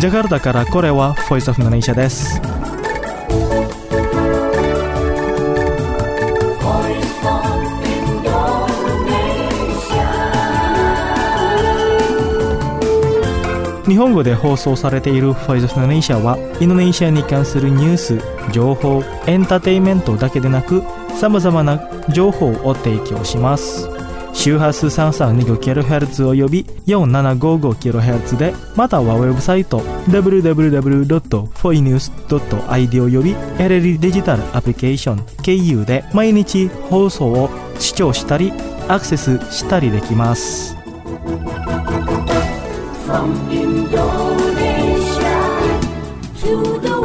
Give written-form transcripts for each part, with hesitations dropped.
ジャカルタからこれは Voice of Indonesia です。日本語で放送されている Voice of Indonesia はインドネシアに関するニュース、情報、エンターテインメントだけでなく様々な情報を提供します。周波数 3325kHz および 4755kHz で、またはウェブサイト www.foinews.id および LLD デジタルアプリケーション KU で毎日放送を視聴したりアクセスしたりできます。From Indonesia to the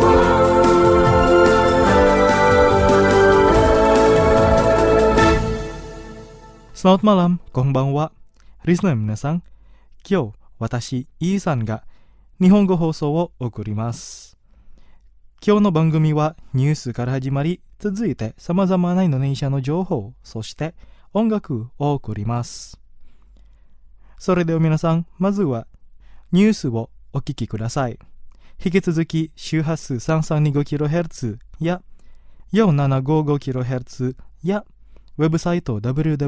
world。Selamat malam, konbanwa. Listener の皆さん、今日私イーさんが日本語放送を送ります。今日の番組はニュースから始まり、続いて様々なインドネシアの情報、そして音楽を送ります。それでは皆さん、まずはニュースをお聞きください。引き続き周波数 3325kHz や 4755kHz やウェブサイト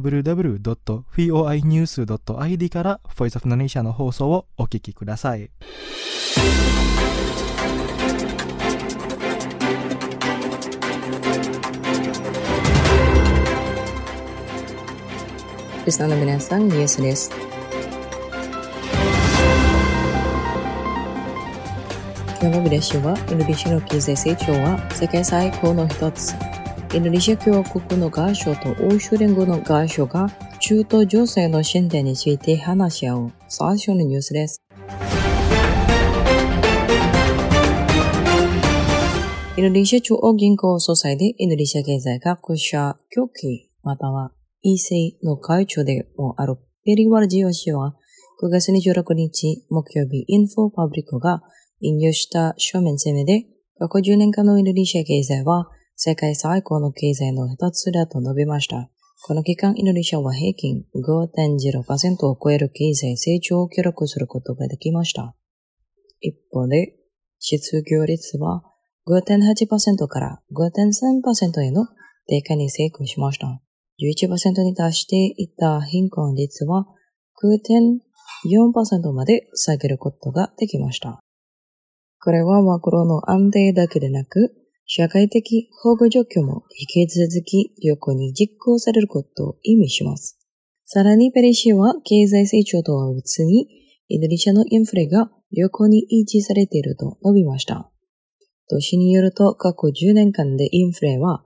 www.foinews.id から Voice of Indonesia の放送をお聞きください。 リスナーの皆さん、ニュースです。今日の見出しは、インドネシアの経済成長は世界最高の一つ。インドネシア共和国の外相と欧州連合の外相が中東情勢の進展について話し合う最初のニュースです。インドネシア中央銀行総裁でインドネシア経済学者協会または EC の会長でもあるペリワルジヨ氏は9月26日木曜日インフォパブリコが引用した書面声明で過去10年間のインドネシア経済は世界最高の経済の一つだと述べました。この期間、インドネシアは平均 5.0% を超える経済成長を記録することができました。一方で、失業率は 5.8% から 5.3% への低下に成功しました。11% に達していた貧困率は 9.4% まで下げることができました。これはマクロの安定だけでなく、社会的保護状況も引き続き良好に実行されることを意味します。さらにペレ氏は経済成長とは別にインドネシアのインフレが良好に維持されていると述べました。都市によると過去10年間でインフレは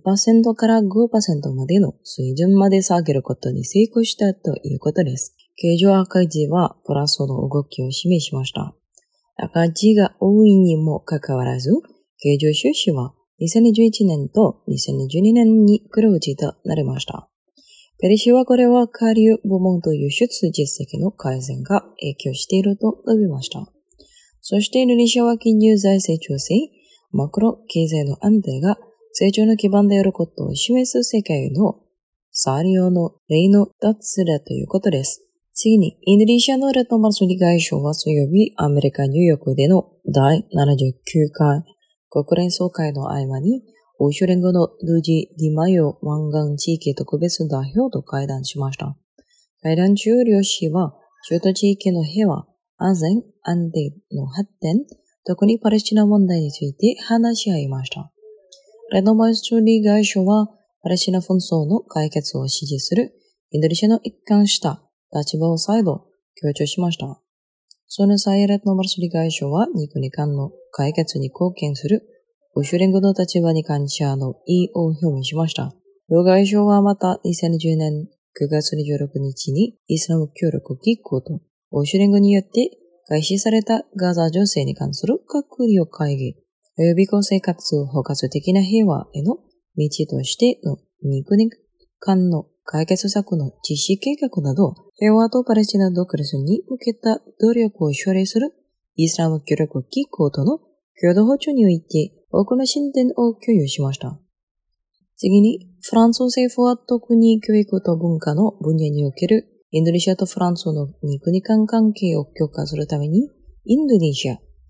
2% から 5% までの水準まで下げることに成功したということです。経常赤字はプラスの動きを示しました。赤字が多いにもかかわらず、経常収支は2021年と2022年に黒字となりました。ペレ氏はこれは下流部門と輸出実績の改善が影響していると述べました。そしてインドネシアは金融財政調整、マクロ経済の安定が成長の基盤であることを示す世界の最良の例の一つだということです。次に、インドネシアのレッドマルソリ外相は水曜日、アメリカ・ニューヨークでの第79回国連総会の合間に、欧州連合のルジ・ディマヨ湾岸地域特別代表と会談しました。会談中、両氏は、中東地域の平和、安全、安定の発展、特にパレスチナ問題について話し合いました。レッドマルソリ外相は、パレスチナ紛争の解決を支持するインドネシアの一貫した立場を再度強調しました。その際、レッドマルソリ外相は、2国間の解決に貢献する欧州連合の立場に感謝の意を表明しました。両外相はまた2010年9月26日にイスラム協力機構と欧州連合によって開始されたガザ情勢に関する閣僚会議、および公生活包括的な平和への道としての2国間の解決策の実施計画など、平和とパレスチナ独立に向けた努力を奨励するイスラム協力機構との共同歩調において多くの進展を共有しました。次に、フランス政府は特に教育と文化の分野におけるインドネシアとフランスの2国間関係を強化するために、インドネシア、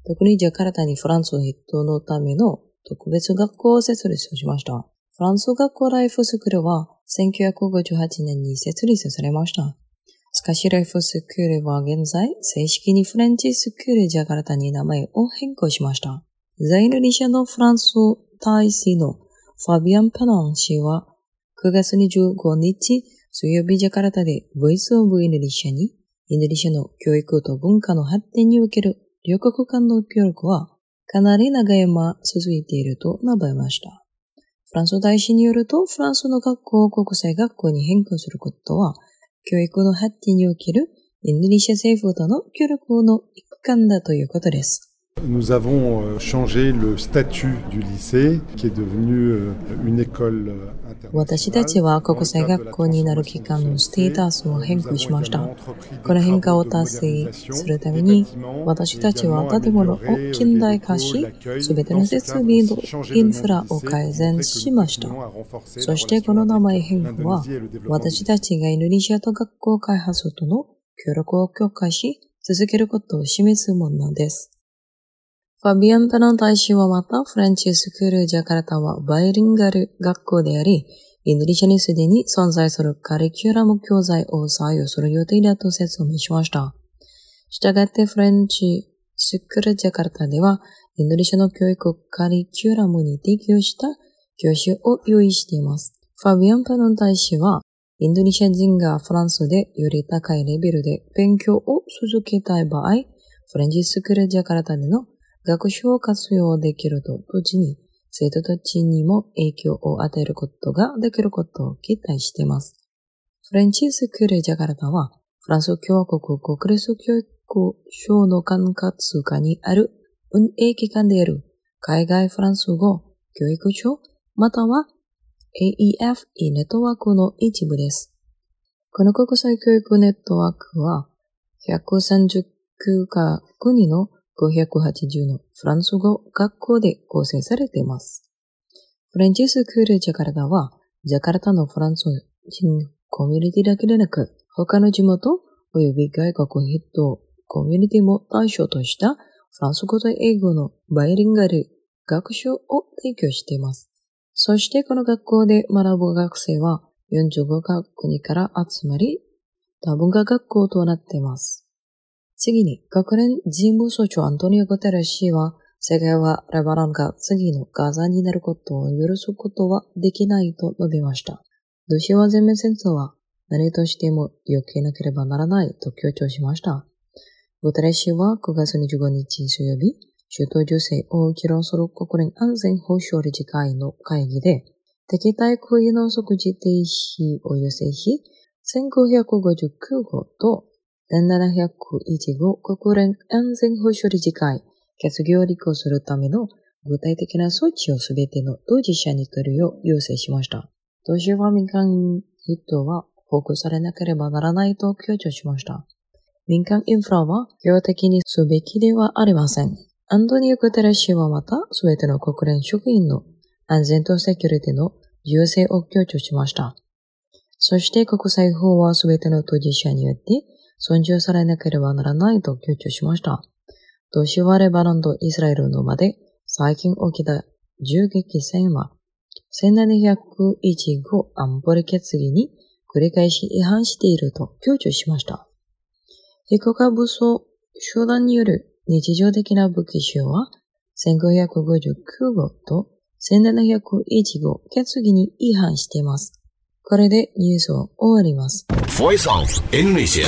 特にジャカルタにフランスの筆頭のための特別学校を設立しました。フランス学校ライフスクールは1958年に設立されました。しかしライフスクールは現在正式にフレンチスクールジャカルタに名前を変更しました。在インドネシアのフランス大使のファビアン・ペノン氏は9月25日水曜日ジャカルタでボイスオブインドネシアにインドネシアの教育と文化の発展における両国間の協力はかなり長い間続いていると述べました。フランス大使によると、フランスの学校を国際学校に変更することは、教育の発展におけるインドネシア政府との協力の一環だということです。 Nous avons changé le statut du lycée, qui est devenu une école internationale. 私たちは国際学校になる機関のステータスを変更しました。この変化を達成するために、私たちは建物を近代化し、すべての設備とインフラを改善しました。そしてこの名前変更は、私たちがインドネシアと学校開発との協力を強化し、続けることを示すものです。ファビアン・ペノン大使はまた、フレンチスクールジャカルタはバイリンガル学校であり、インドネシアにすでに存在するカリキュラム教材を採用する予定だと説明しました。したがってフレンチスクールジャカルタでは、インドネシアの教育カリキュラムに適用した教師を用意しています。ファビアン・ペノン大使は、インドネシア人がフランスでより高いレベルで勉強を続けたい場合、フレンチスクールジャカルタでの学習を活用できると同時に、生徒たちにも影響を与えることができることを期待しています。フレンチスクールジャカルタは、フランス共和国国立教育省の管轄下にある運営機関である海外フランス語教育庁または AEFE ネットワークの一部です。この国際教育ネットワークは、139カ国の580のフランス語学校で構成されています。フレンチスクールジャカルタは、ジャカルタのフランス人コミュニティだけでなく、他の地元及び外国筆頭コミュニティも対象としたフランス語と英語のバイリンガル学習を提供しています。そしてこの学校で学ぶ学生は45カ国から集まり、多文化学校となっています。次に、国連事務総長アントニオ・グテレス氏は、世界はレバノンが次のガザになることを許すことはできないと述べました。ロシアは全面戦争は何としても避けなければならないと強調しました。グテレス氏は9月25日水曜日、中東情勢を議論する国連安全保障理事会の会議で、敵対行為の即時停止を要請し、1559号と1701号国連安全保障理事会決議を履行するための具体的な措置をすべての当事者に取るよう要請しました。当初は民間筆頭は保護されなければならないと強調しました。民間インフラは標的にすべきではありません。アントニオ・グテレス氏はまたすべての国連職員の安全とセキュリティの重要性を強調しました。そして国際法はすべての当事者によって尊重されなければならないと強調しました。同時はレバノンとイスラエルの間で最近起きた銃撃戦は1701号安保理決議に繰り返し違反していると強調しました。非国家武装集団による日常的な武器使用は1559号と1701号決議に違反しています。これでニュースを終わります。 Voice of Indonesia。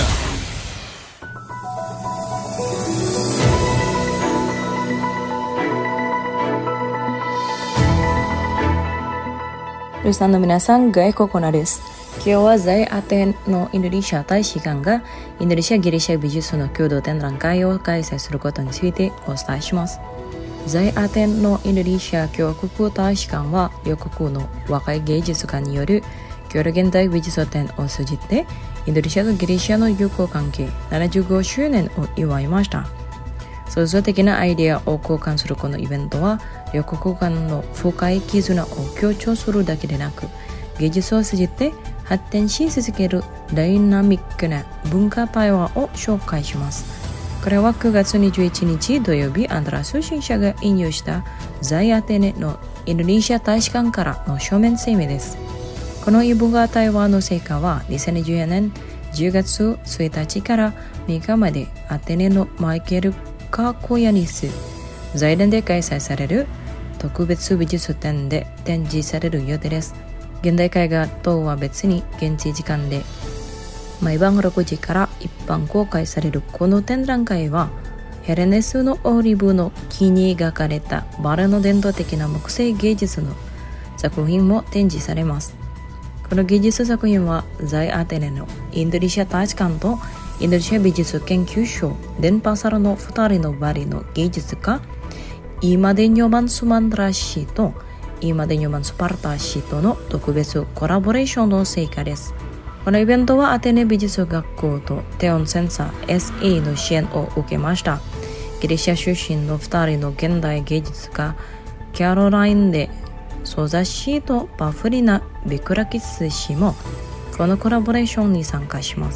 リスナーの皆さん、ガイココナです。今日は在アテンのインドネシア大使館がインドネシア・ギリシャ美術の共同展覧会を開催することについてお伝えします。在アテンのインドネシア共和国大使館は両国の若い芸術家による共同現代美術展を通じてインドネシアとギリシャの友好関係75周年を祝いました。創造的なアイデアを交換するこのイベントは両国間の深い絆を強調するだけでなく芸術を通じて発展し続けるダイナミックな文化対話を紹介します。 これは9月21日土曜日、アンドラ通信社が引用した在アテネのインドネシア大使館からの書面声明です。この異文化対話の成果は2014年10月1日から3日までアテネのマイケル・カーコヤニス財団で開催される特別美術展で展示される予定です。現代絵画とは別に現地時間で毎晩6時から一般公開されるこの展覧会は、ヘレネスのオリーブの木に描かれたバラの伝統的な木製芸術の作品も展示されます。この芸術作品は在アテネのインドネシア大使館とインドネシア美術研究所デンパサロの2人のバリの芸術家イマデニョマン・スマンドラ氏とイマデニョマン・スパルタ氏との特別コラボレーションの成果です。このイベントはアテネ美術学校とテオンセンサー SA の支援を受けました。ギリシャ出身の2人の現代芸術家キャロラインデ・ソザ氏とパフリナ・ビクラキス氏もこのコラボレーションに参加します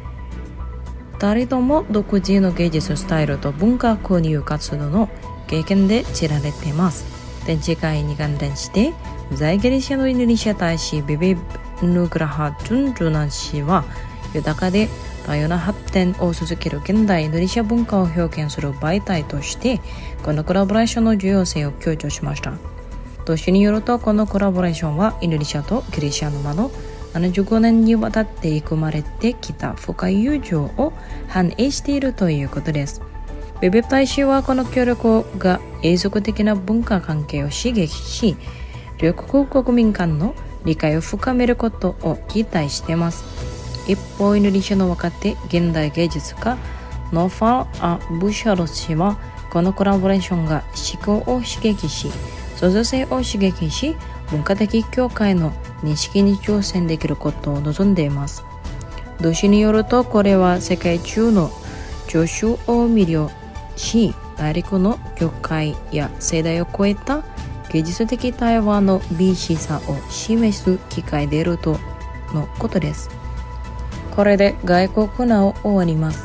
。2人とも独自の芸術スタイルと文化交流活動の経験で知られています。展示会に関連して在ギリシャのインドネシア大使ビビヌグラハ・ジュンジュナン氏は、豊かで多様な発展を続ける現代インドネシア文化を表現する媒体としてこのコラボレーションの重要性を強調しました。同氏によると、このコラボレーションはインドネシアとギリシャの間の75年にわたって育まれてきた深い友情を反映しているということです。ビビ大使はこの協力が永続的な文化関係を刺激し、両国国民間の理解を深めることを期待しています。一方、インドネシアの若手現代芸術家ノファル・ア・ブシャロ氏は、このコラボレーションが思考を刺激し、創造性を刺激し、文化的境界の認識に挑戦できることを望んでいます。同氏によると、これは世界中の聴衆を魅了し、大陸の境界や世代を超えた芸術的対話の美しさを示す機会であるとのことです。これで外国ナを終わります。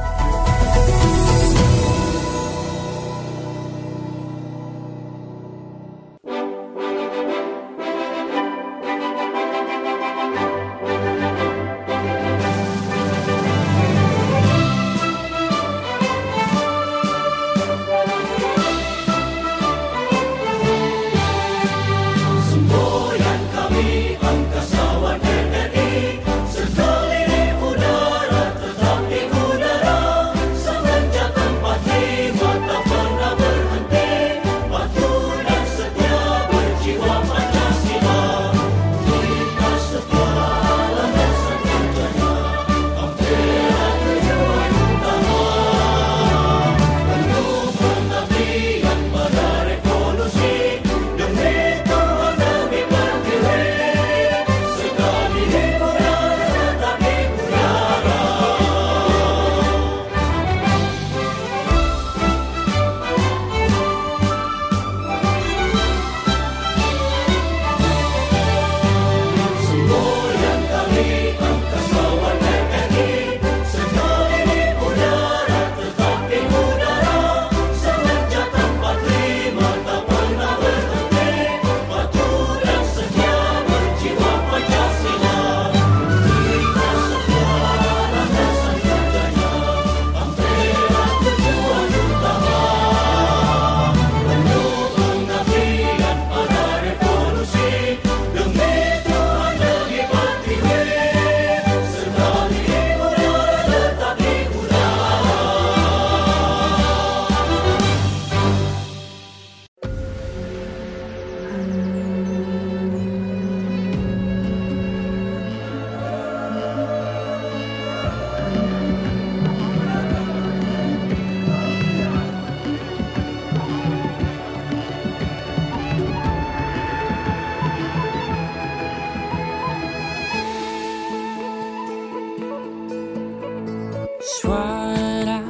Suara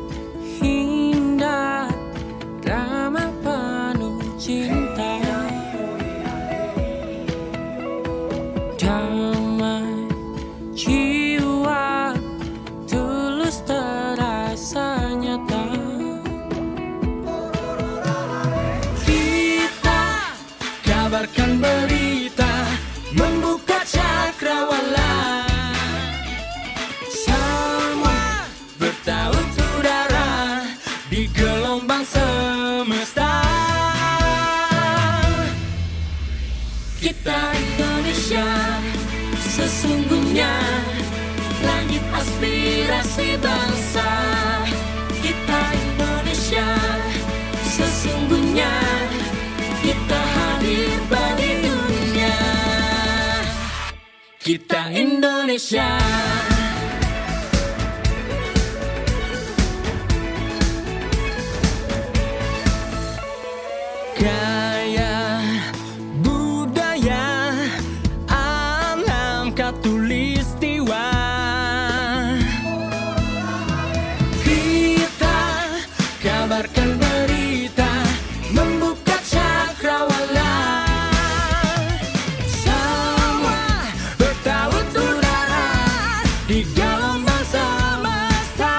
indah, drama penuh cinta, damai jiwa, tulus terasanya. Kita Indonesia, sesungguhnya langit aspirasi bangsa. Kita Indonesia, sesungguhnya kita hadir bagi dunia. Kita Indonesia. Gaya budaya alam katulistiwa, kita kabarkan berita, membuka cakrawala. Semua bertaut udara di gelombang semesta.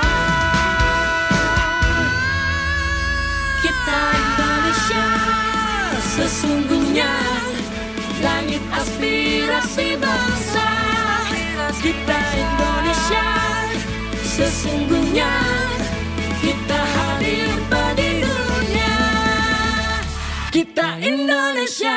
Kita Indonesia, sesungguhnya langit aspirasi bangsa. Kita Indonesia, sesungguhnya kita hadir bagi dunia. Kita Indonesia,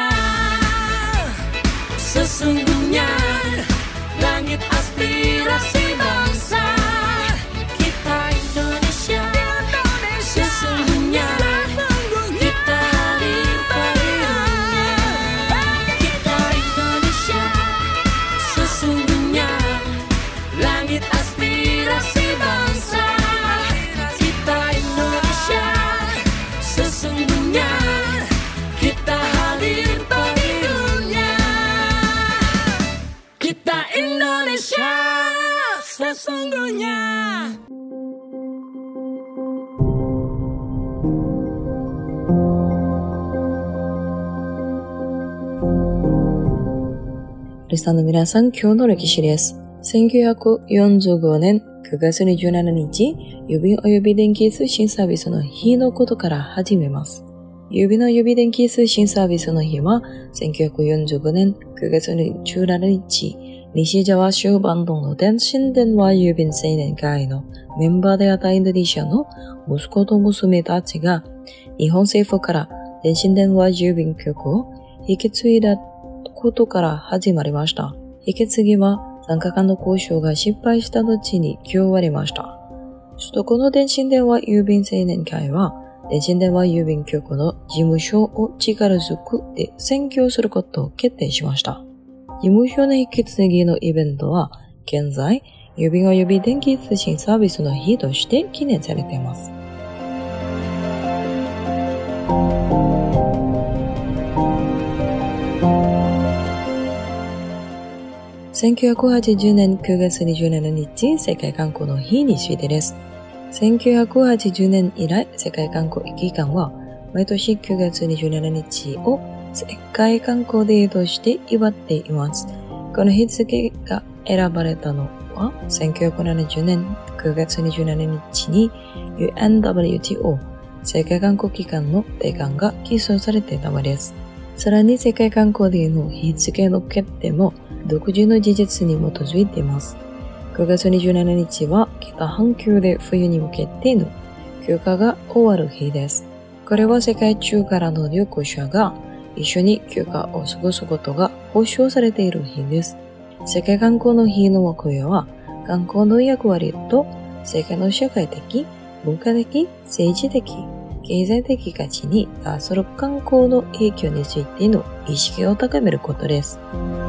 sesungguhnya langit aspirasi bangsa. Kita Indonesia, sesungguhnya kita hadir bagi dunia. Kita Indonesia, sesungguhnya langit aspirasi bangsa. Kita Indonesia, sesungguhnya kita hadir bagi dunia. Kita Indonesia, sesungguhnya. リスナーの皆さん、今日の歴史です。1945年9月27日、郵便および電気通信サービスの日のことから始めます。郵便および電気通信サービスの日は、1945年9月17日、西ジャワ州バンドの電信電話郵便青年会のメンバーであったインドネシアの息子と娘たちが、日本政府から電信電話郵便局を引き継いだことから始まりました。引き継ぎは3日間の交渉が失敗した後に終わりました。首都この電信電話郵便青年会は、電信電話郵便局の事務所を力ずくで占拠することを決定しました。事務所の引き継ぎのイベントは、現在、郵便および電気通信サービスの日として記念されています。1980年9月27日、世界観光の日についてです。1980年以来、世界観光機関は、毎年9月27日を世界観光デーとして祝っています。この日付が選ばれたのは、1970年9月27日に UNWTO 世界観光機関の定款が起草されていたためです。さらに世界観光デーの日付の決定も独自の事実に基づいています。9月27日は北半球で冬に向けての休暇が終わる日です。これは世界中からの旅行者が一緒に休暇を過ごすことが保証されている日です。世界観光の日の目標は、観光の役割と世界の社会的、文化的、政治的、経済的価値に対する観光の影響についての意識を高めることです。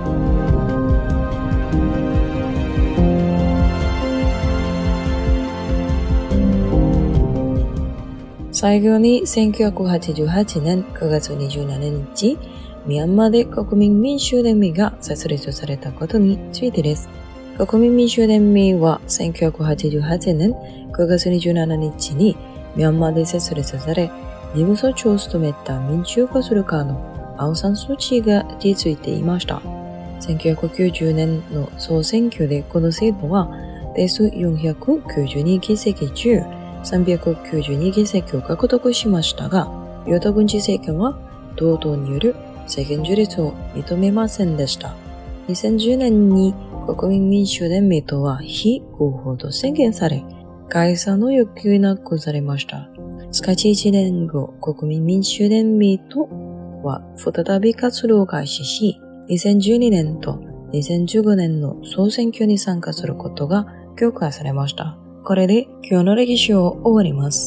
最後に1988年9月27日、ミャンマーで国民民主連盟が設立されたことについてです。国民民主連盟は1988年9月27日にミャンマーで設立され、事務総長を務めた民主化する家のアウン・サン・スー・チーが率いていました。1990年の総選挙でこの制度は定数492議席中392議席を獲得しましたが、与党軍事政権は同党による政権樹立を認めませんでした。2010年に国民民主連盟とは非合法と宣言され、解散の要求が下されました。しかし1年後、国民民主連盟とは再び活動を開始し、 2012年と2015年の総選挙に参加することが許可されました。これで今日の歴史を終わります。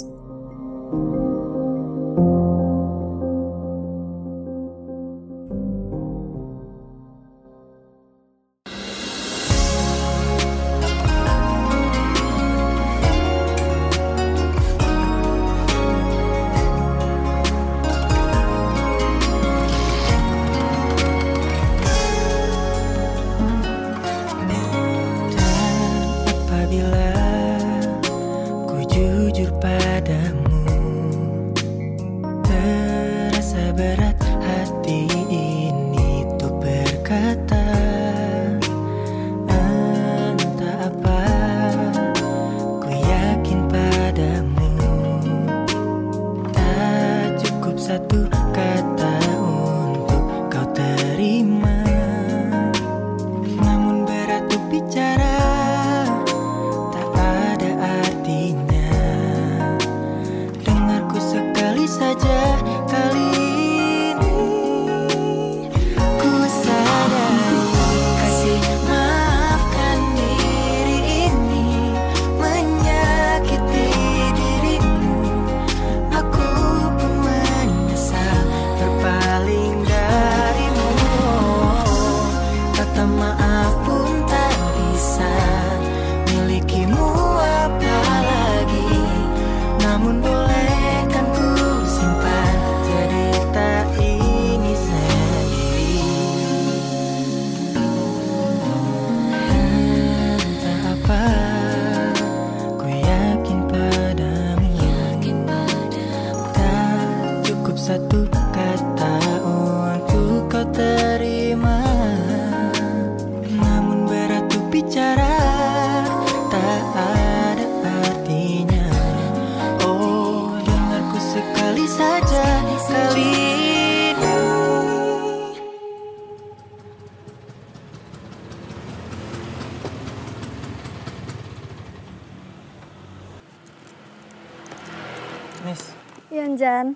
Nis. Iya, Jan.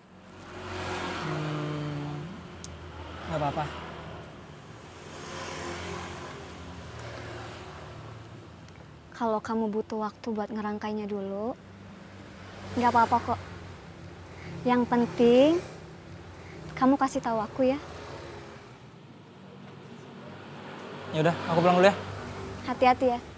Gak apa-apa. Kalau kamu butuh waktu buat ngerangkainya dulu, nggak apa-apa kok. Yang penting, kamu kasih tahu aku ya. Yaudah, aku pulang dulu ya. Hati-hati ya.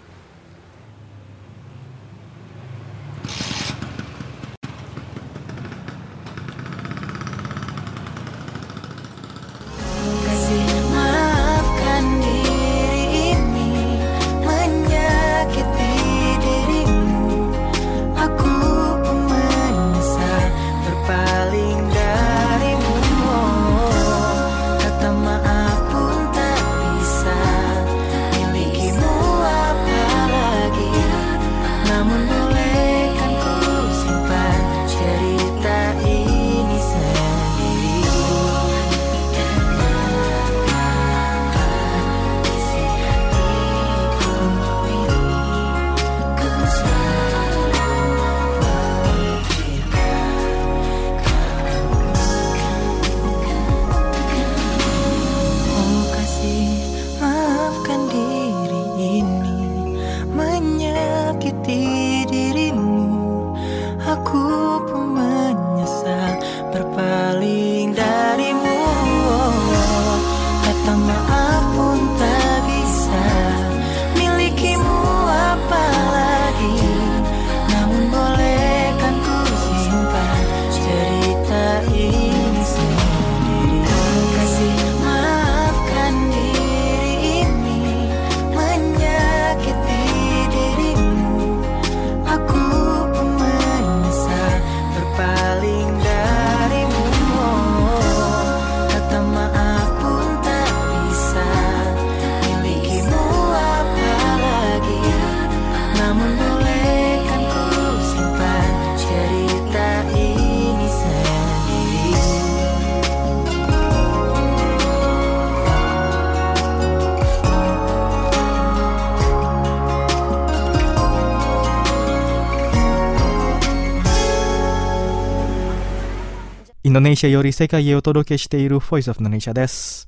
インドネシアより世界へお届けしている Voice of Indonesia です。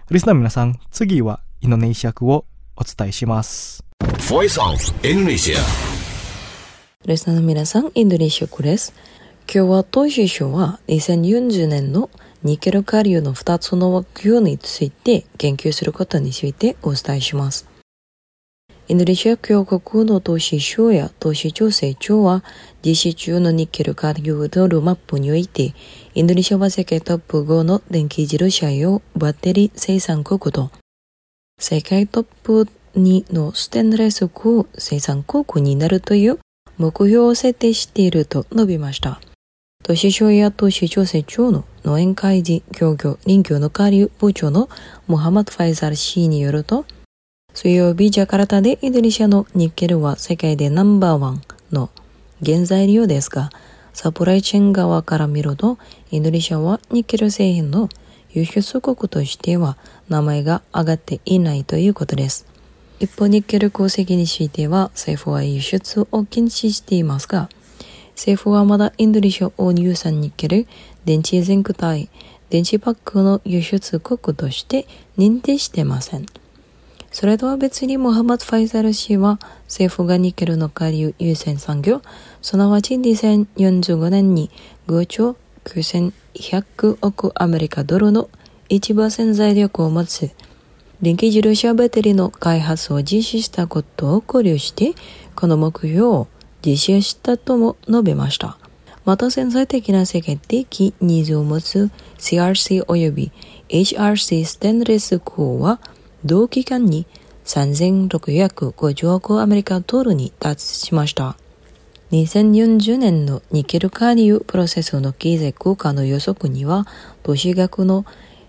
リスナーの皆さん、次はインドネシア語をお伝えします。 Voice of Indonesia。 リスナーの皆さん、インドネシア語です。今日は東司省は2040年のニケル下流の2つの目標について研究することについてお伝えします。インドネシア共和国の都市省や都市調整庁は実施中のニッケル下流道路マップにおいて、インドネシアは世界トップ5の電気自動車用バッテリー生産国と、世界トップ2のステンレス鋼生産国になるという目標を設定していると述べました。都市省や都市調整庁の農園会事協業林業の下流部長のモハマド・ファイザル氏によると、水曜日ジャカルタでインドネシアのニッケルは世界でナンバーワンの原材料ですが、サプライチェーン側から見ると、インドネシアはニッケル製品の輸出国としては名前が挙がっていないということです。一方、ニッケル鉱石については政府は輸出を禁止していますが、政府はまだインドネシアを乳酸ニッケル、電池全固体、電池パックの輸出国として認定していません。それとは別にモハマド・ファイザル氏は政府がニッケルの下流優先産業、すなわち2045年に5兆9100億アメリカドルの 1% 財力を持つ電気自動車バッテリーの開発を実施したことを考慮して、この目標を実施したとも述べました。また潜在的な世界的ニーズを持つ CRC および HRC ステンレス鋼は同期間に3650億アメリカドルに達しました。2040年のニッケル下流プロセスの経済効果の予測には、投資額の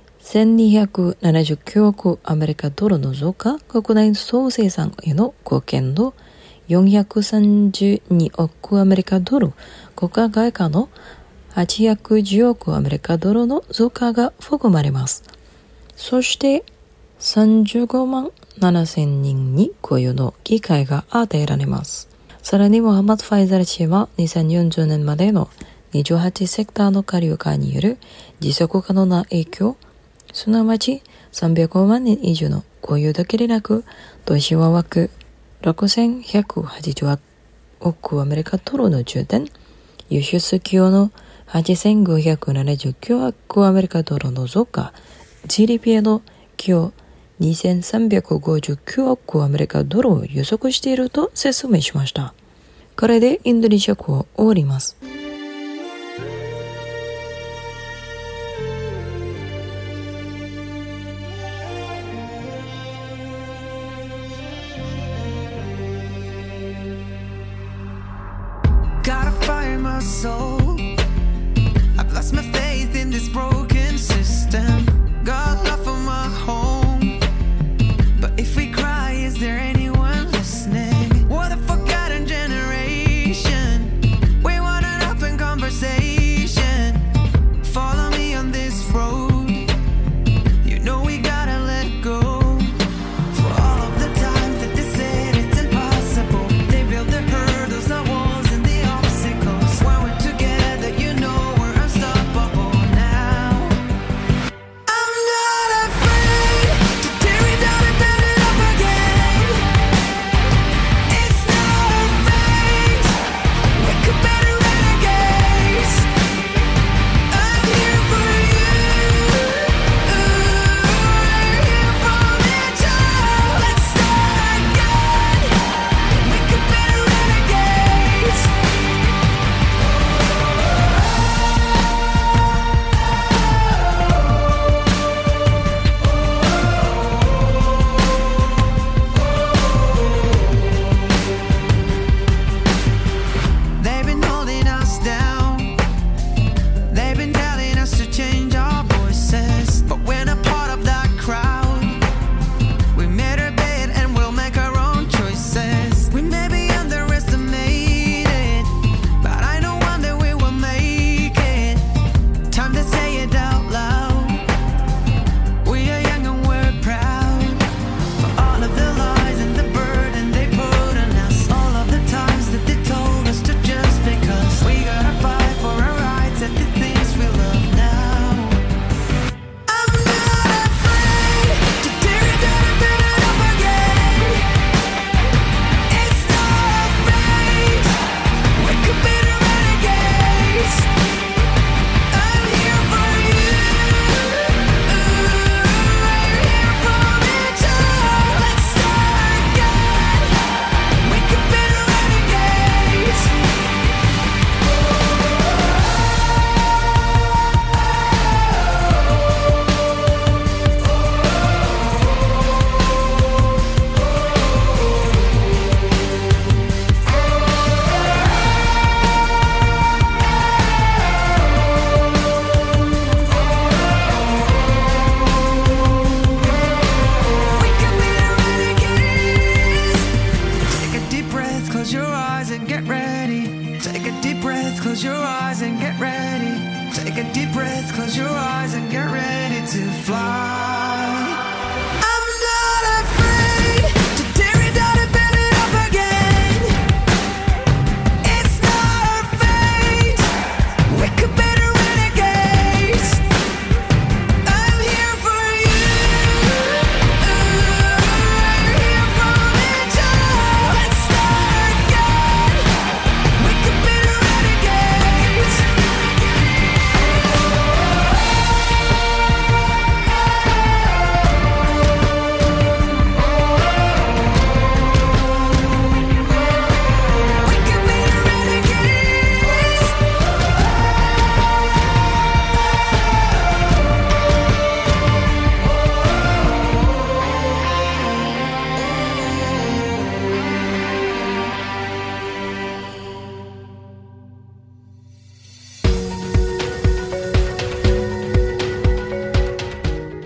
1279億アメリカドルの増加、国内総生産への貢献度432億アメリカドル、国家外貨の810億アメリカドルの増加が含まれます。そして35万7000人に雇用の機会が与えられます。さらにモハマド・ファイザル氏は2040年までの28セクターの下流化による持続可能な影響、すなわち300万人以上の雇用だけでなく、投資は枠6180億アメリカドルの充填、輸出企業の8579億アメリカドルの増加、GDP への寄与2359億アメリカドルを予測していると説明しました。これでインドネシア語を終わります。 Gotta fire my soul. I've lost my faith in this broken system. Got love for my home. But if we cry, is there anyone listening? What a forgotten generation. We want an open conversation. Follow me on this road. You know we gotta let go. For all of the times that they said it's impossible, they built the hurdles, the walls and the obstacles. When we're together, you know we're unstoppable now.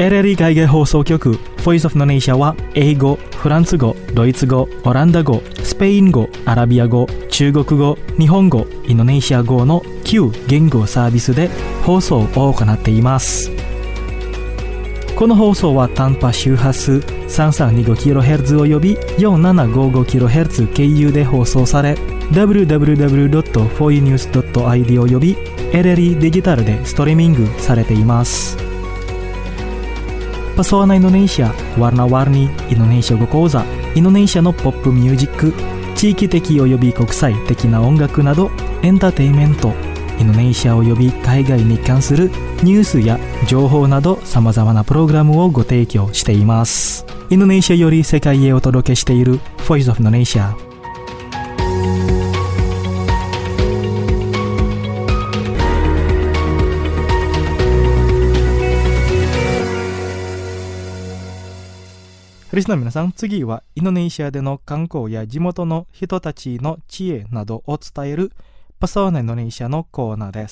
LLE 海外放送局 Voice of Indonesia は英語、フランス語、ドイツ語、オランダ語、スペイン語、アラビア語、中国語、日本語、インドネシア語の9言語サービスで放送を行っています。この放送は短波周波数 3325kHz および 4755kHz 経由で放送され、www.foinews.id および LLE デジタルでストリーミングされています。Pesona Indonesia, Warna-Warni Indonesia語講座、インドネシアのポップミュージック、地域的および国際的な音楽などエンターテインメント、インドネシアおよび海外に関するニュースや情報など様々なプログラムをご提供しています。インドネシアより世界へお届けしている Voice of Indonesia。リスナーの皆さん、次はインドネシアでの観光や地元の人たちの知恵などを伝えるPesona Indonesia のコーナーです。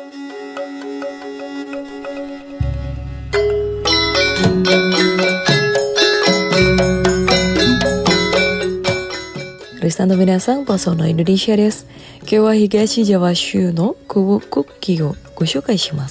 リスナーの皆さん、Pesona Indonesia です。今日は東ジャワ州のクッキーをご紹介します。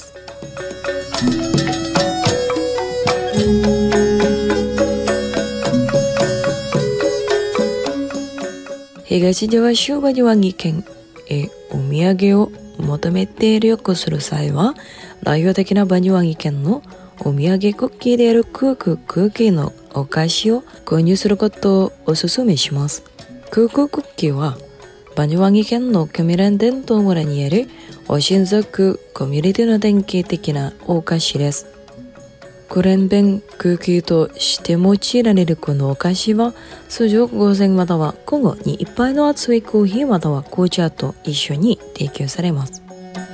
東ジャワ州バニワギ県へお土産を求めて旅行する際は、代表的なバニワギ県のお土産クッキーであるクーキーのお菓子を購入することをお勧めします。クッキーはバニワギ県のキャミラン伝統村にあるお親族コミュニティの典型的なお菓子です。クレンベンクッキーとして用いられるこのお菓子は、通常5000または交互に一杯の熱いコーヒーまたは紅茶と一緒に提供されます。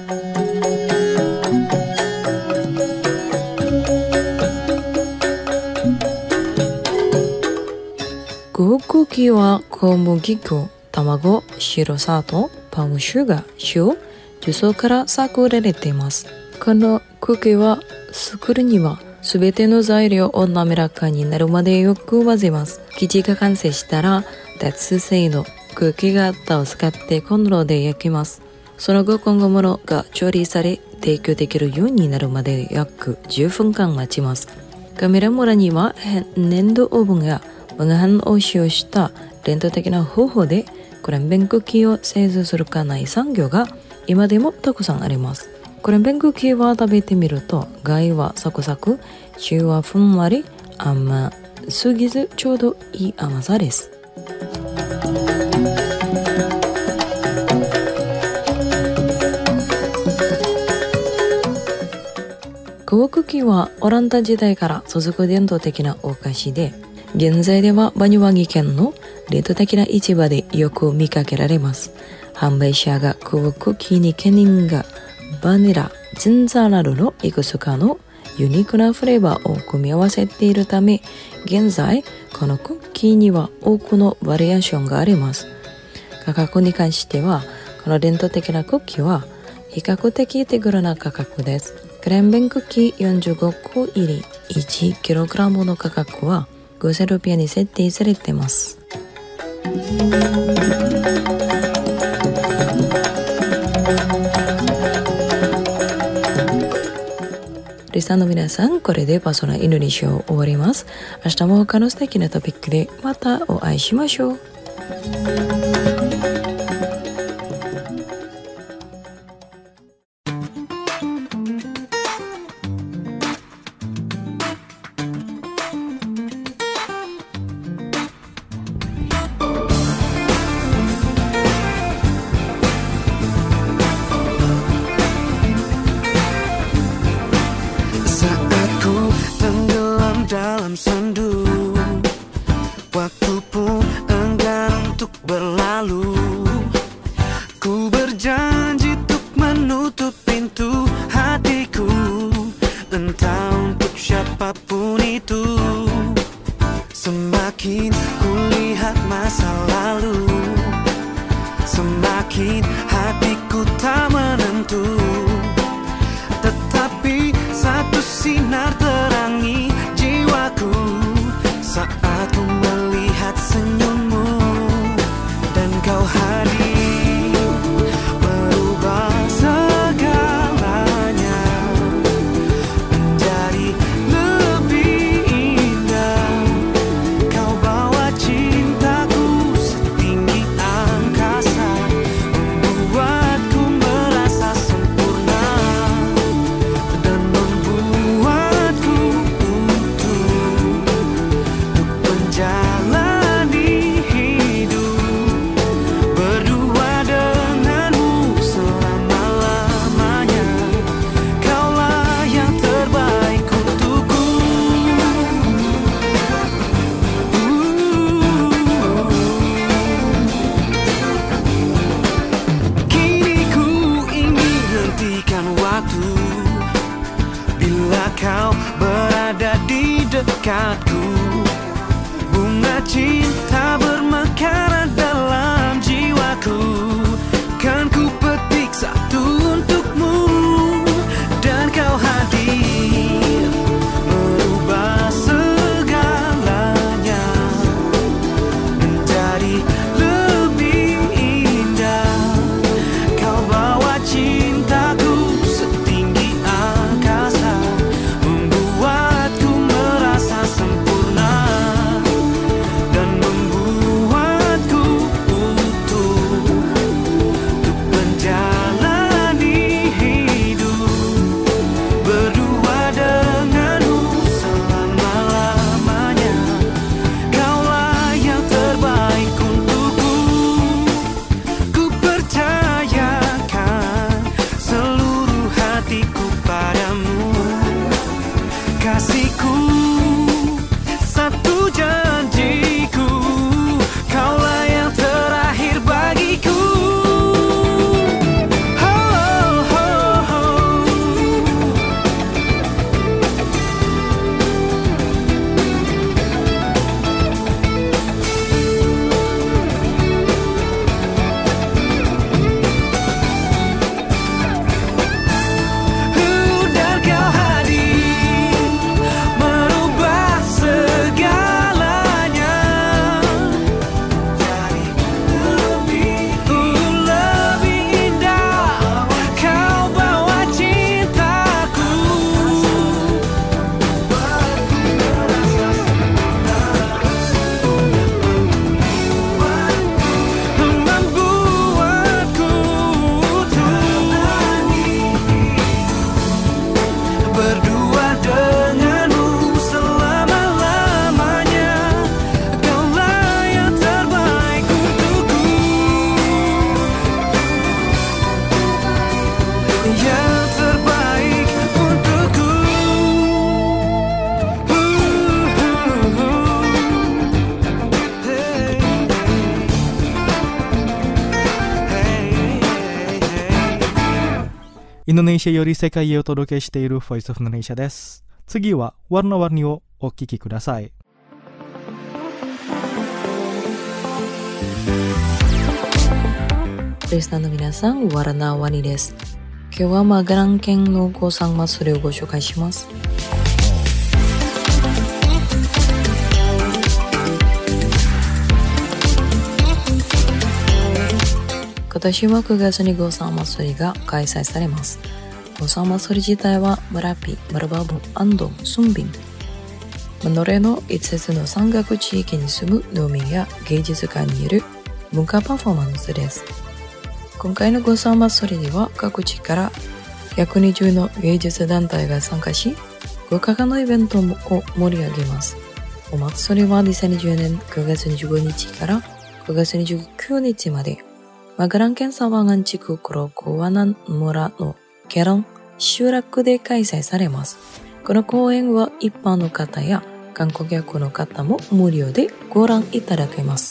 クッキーは小麦粉、卵、白砂糖、パンシュガー、塩、重曹から作られています。このクッキーは作るにはすべての材料を滑らかになるまでよく混ぜます。生地が完成したら、鉄製のクッキー型を使ってコンロで焼きます。その後、今後ものが調理され、提供できるようになるまで約10分間待ちます。カメラ村には粘土オーブンや麦飯を使用した伝統的な方法でクレンベンクッキーを製造するかない産業が今でもたくさんあります。クレンベンクッキーは食べてみると、外はサクサク、中はふんわり、甘すぎずちょうどいい甘さです。クッキーはオランダ時代から続く伝統的なお菓子で、現在ではバニワギ県の伝統的な市場でよく見かけられます。販売者がクッキーにケニンガ、バニラ、ジンジャーなどのいくつかのユニークなフレーバーを組み合わせているため、現在このクッキーには多くのバリエーションがあります。価格に関しては、この伝統的なクッキーは比較的手頃な価格です。クレンベンクッキー45個入り 1kg の価格は5000ルピアに設定されています。リスナーの皆さん、これでパソナインドネシアを終わります。明日も他の素敵なトピックでまたお会いしましょう。 Waktu pun enggan untuk berlalu. Bunga cinta bermekaran dalam jiwaku. Kan ku petik satu untukmu, dan kau hadir merubah segalanya menjadi lebih indah. Kau bawa cintaku setinggi angkasa, membuatku merasa sempurna dan membuatku utuh untuk menjalani hidup berdua denganmu selama-lamanya. Kaulah yang terbaik untukku. Ku percayakan seluruh hatiku padamu. Kasihku, satu janjiku, kaulah yang terakhir bagiku. Oh, oh, oh, oh. Dan kau hadir merubah segalanya jadi lebih indah. Kau bawa cintaku, membuatku berdua denganmu selama-lamanya. Kaulah yang terbaik untukku, yang terbaik untukku. インドネシアより世界へお届けしているボイスオブインドネシアです。次はワルナワニをお聞きください。 リスナーの皆さん、ワラナワニです。今日はマガラン県の五山祭りをご紹介します。今年は9月に五山祭りが開催されます。五山祭り自体はマラピ、マルバブ、アンドン、スンビン、マノレの5つの山岳地域に住む農民や芸術家による文化パフォーマンスです。今回の五山祭りには各地から120の芸術団体が参加し、豪華なイベントを盛り上げます。お祭りは2020年9月25日から9月29日まで、マガラン県サワガン地区黒コワナン村のケロン集落で開催されます。この公演は一般の方や観光客の方も無料でご覧いただけます。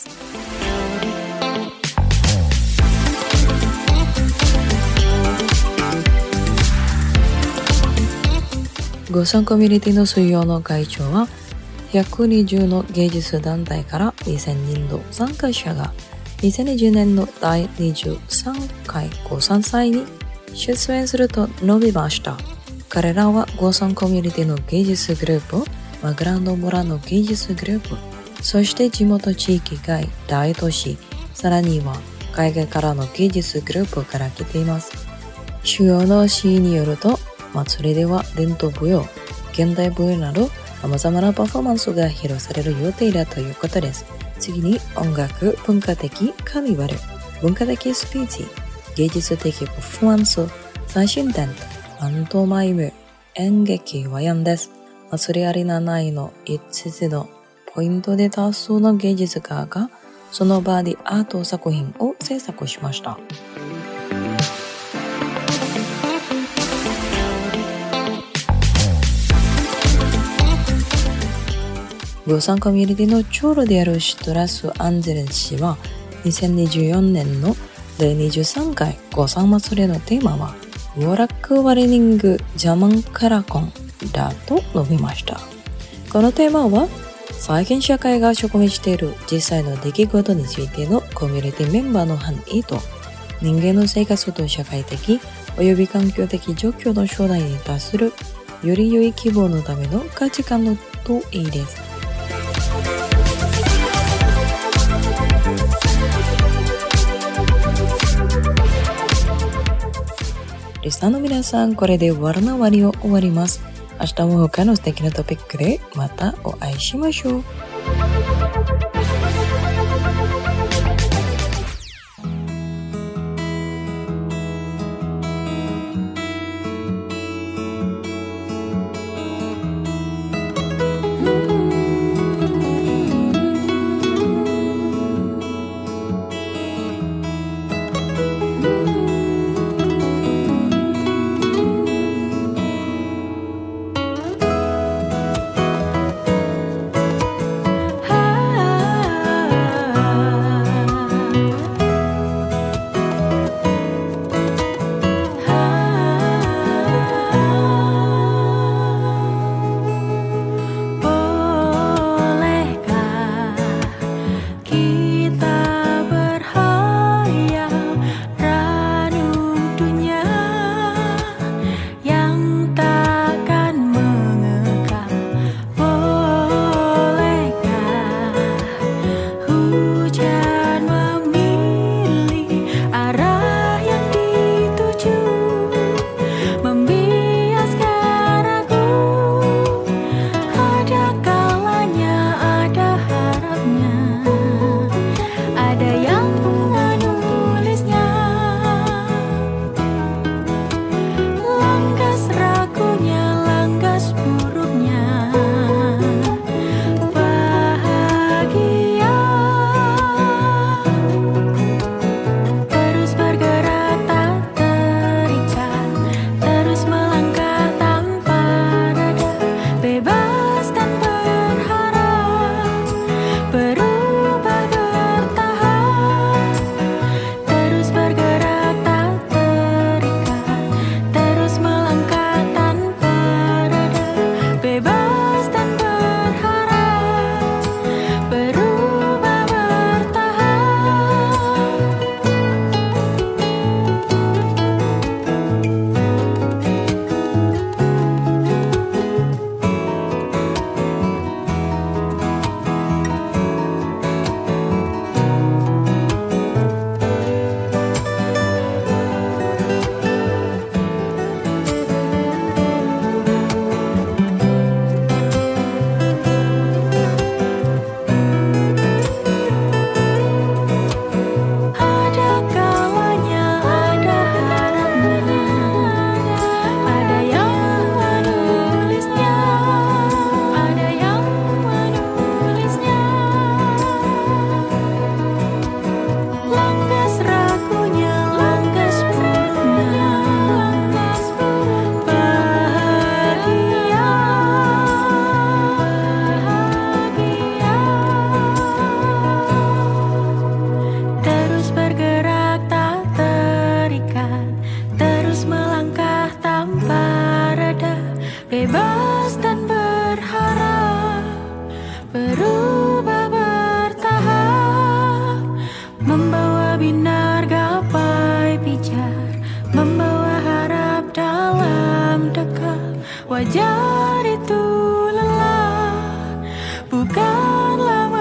五山コミュニティの水曜の会長は120の芸術団体から2000人の参加者が2020年の第23回五山祭に出演すると述べました。彼らは五山コミュニティの芸術グループ、マグランド村の芸術グループ、そして地元地域外大都市、さらには海外からの芸術グループから来ています。主要のシーンによると、祭りでは伝統舞踊、現代舞踊など様々なパフォーマンスが披露される予定だということです。次に音楽、文化的カーニバル、文化的スピーチ、芸術的パフォーマンス、最新展、パントマイム、演劇、和ヤンです。祭りアリーナ内の5つのポイントで多数の芸術家がその場でアート作品を制作しました。五山コミュニティの長老であるシトラス・アンジェレン氏は2024年の第23回五山祭りのテーマはウォーラック・ワリニング・ジャマン・カラコンだと述べました。このテーマは最近社会が直面している実際の出来事についてのコミュニティメンバーの範囲と、人間の生活と社会的および環境的状況の将来に対するより良い希望のための価値観のといいです。リスナーの皆さん、これでwarna wariを終わります。明日も他の素敵なトピックでまたお会いしましょう。 Wajar itu lelah, bukanlah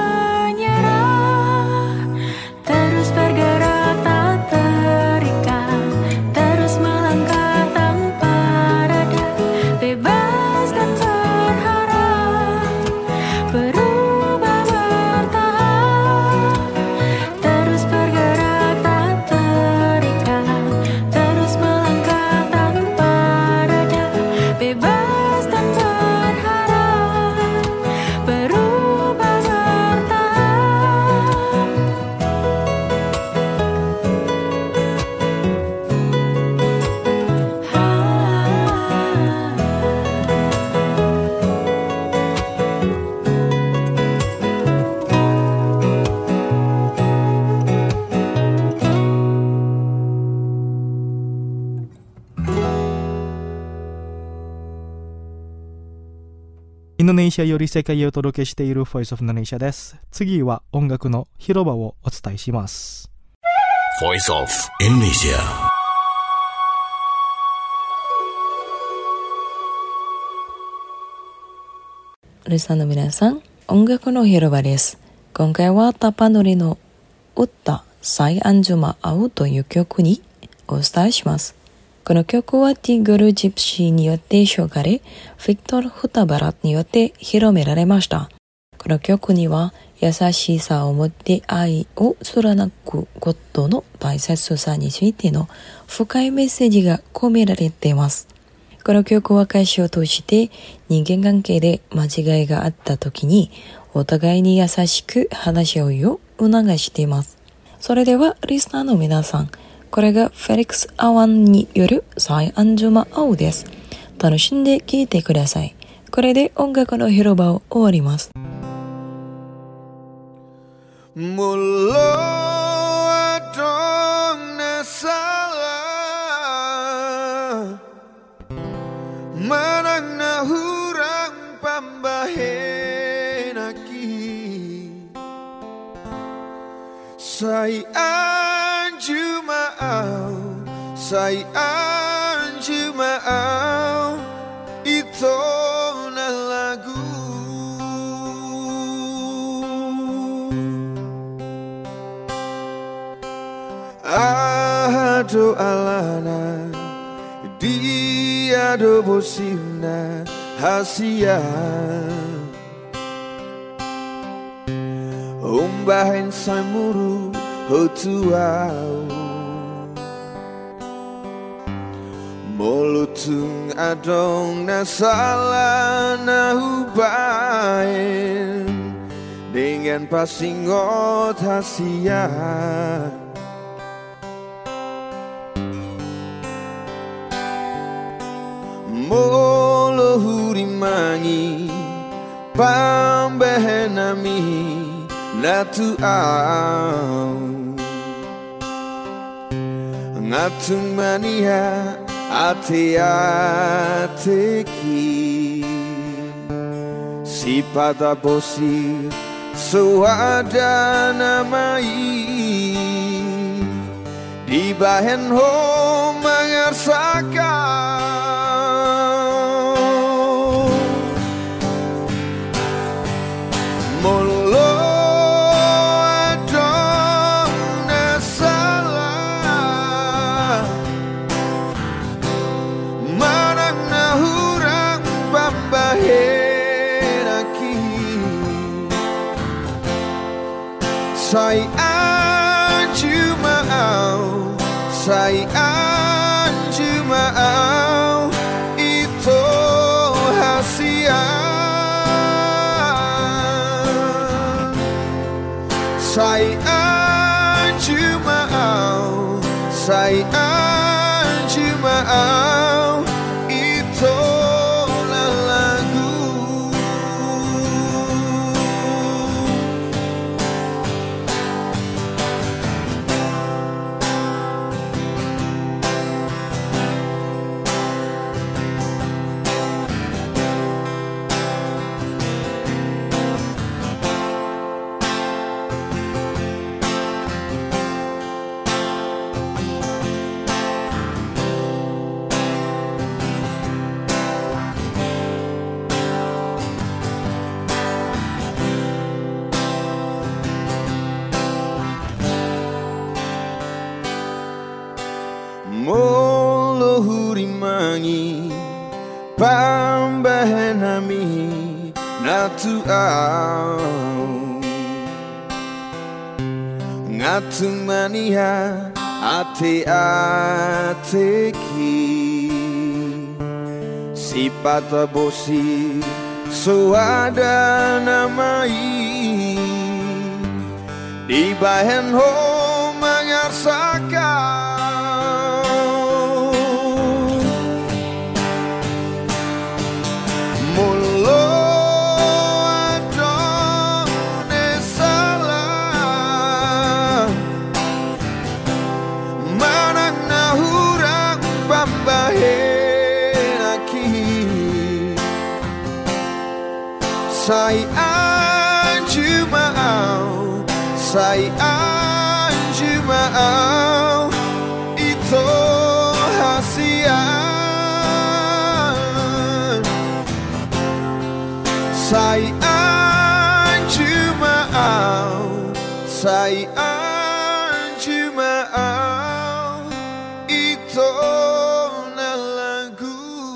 menyerah. Terus bergerak tak terikat, terus melangkah tanpa reda, bebas dan berharap berubah. インドネシアより世界へお届けしている Voice of Indonesia です。次は音楽の広場をお伝えします。 Voice of Indonesia。 リスナーの皆さん、音楽の広場です。今回はタパノリの歌サイアンジュマアウという曲にお伝えします。この曲はティグル・ジプシーによって書かれ、フィクトル・フタバラットによって広められました。この曲には優しさを持って愛を貫くことの大切さについての深いメッセージが込められています。この曲は歌詞を通して人間関係で間違いがあった時にお互いに優しく話し合うよう促しています。それではリスナーの皆さん、これがフェリックス・アワンによるサイアンジュマアウです。楽しんで聴いてください。これで音楽の広場を終わります。 Mulo adong nasalah Manang na hurang pambahen aki Say anju maaw Say anju maaw Ito na lagu Ado alana Dia do bosimna hasia Umbahin samuru hotuau Molutung adong nasala na hubain Dengan pasingot hasia Molo hurimangi pambehenami natuau Ngatung mania ate-ateki Si pada bosi suada namai Di bahen ho mangarsakan Molo adong nasalah Manang na hurang pambahen aki Say anju maaw Say anju maaw Ito hasia Say anju maaw Say anju maaw Ito na lagu Molo hurimangi pambahenami natuau Ngatung mania ate-ateki Si pata bosi suada namai Di bahen ho mangarsakan sayang cuma itu hasian. Sayang cuma itu lagu.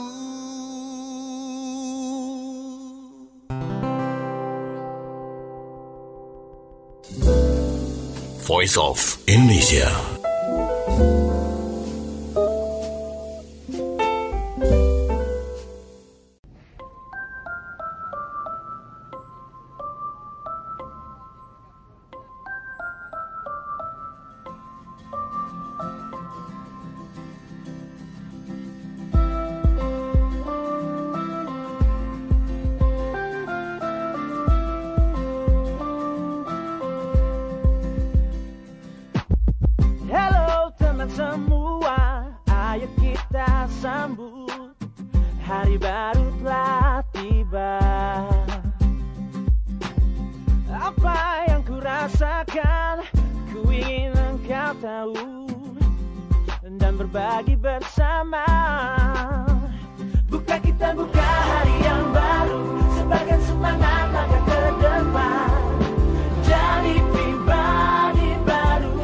Voice of Indonesia. Semua, ayo kita sambut, hari baru telah tiba. Apa yang ku rasakan, ku ingin engkau tahu, dan berbagi bersama. Buka kita buka hari yang baru, sebagai semangat langkah ke depan, jadi pribadi baru.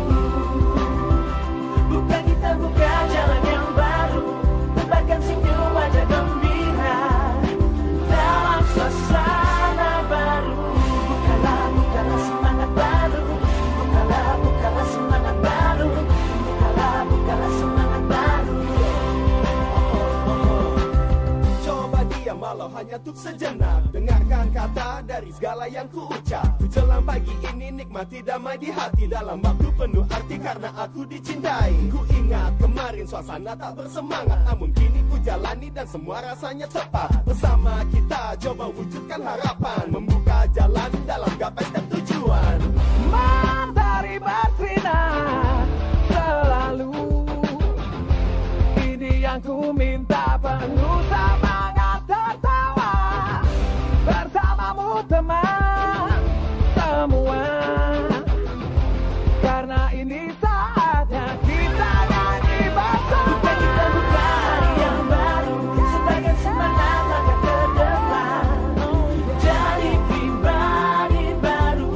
Buka jalan yang baru, tebarkan senyum wajah gembira dalam suasana baru. Bukalah semangat baru. Bukalah semangat baru. Bukalah semangat baru. Coba diam walau hanya untuk sejenak, dengarkan kata dari segala yang ku ucap. Menjelang pagi ini nikmati damai di hati, dalam waktu penuh arti karena aku dicintai. Ku ingat kemarin suasana tak bersemangat, namun kini ku jalani dan semua rasanya tepat. Bersama kita coba wujudkan harapan, membuka jalan dalam gapai setiap tujuan. Matahari bersinar selalu, ini yang ku minta, penuh semangat tertawa bersamamu teman semua, karena ini saatnya kita nyanyi bersama. Buka hari yang baru, sebagai semangat langkah ke depan, jadi pribadi baru.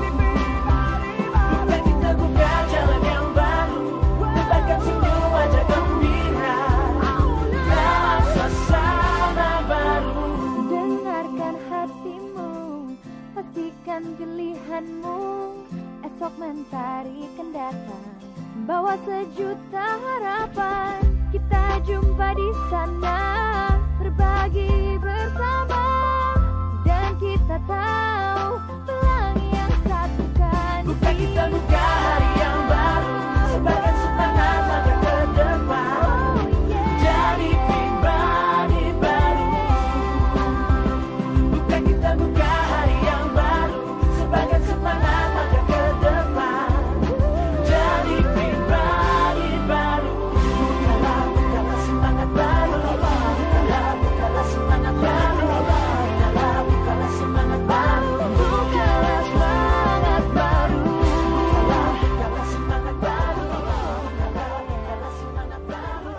Buka jalan yang baru, tebarkan senyum wajah gembira dalam suasana baru. Dengarkan hatimu, pastikan pilihanmu, esok mentari akan datang, bawa sejuta harapan. Kita jumpa di sana, berbagi bersama, dan kita tahu pelangi yang satukan. Buka kita buka hari yang baru, sebagai semangat langkah ke depan, jadi pribadi baru. Buka kita buka hari yang baru, sebagai semangat langkah ke depan, jadi pribadi baru. Bukalah semangat baru. Bukalah semangat baru. Bukalah semangat baru. Bukalah semangat baru. Bukalah semangat baru. Bukalah semangat baru.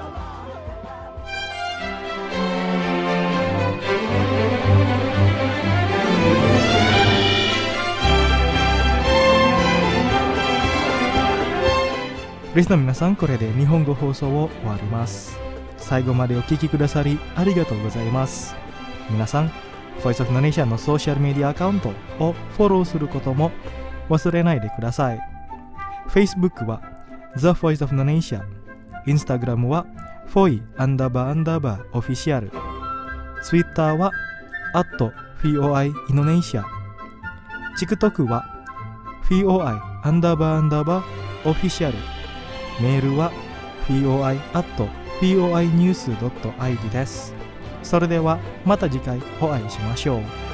Listener 皆さん、これで日本語放送を終わります。最後までお聞きくださりありがとうございます。皆さん、Voice of Indonesia のソーシャルメディアアカウントをフォローすることも忘れないでください。Facebook は The Voice of Indonesia、Instagram は foi__official、Twitter は@foi_Indonesia、TikTok は foi__official、メールは foi@foi.news.id です。それではまた次回お会いしましょう。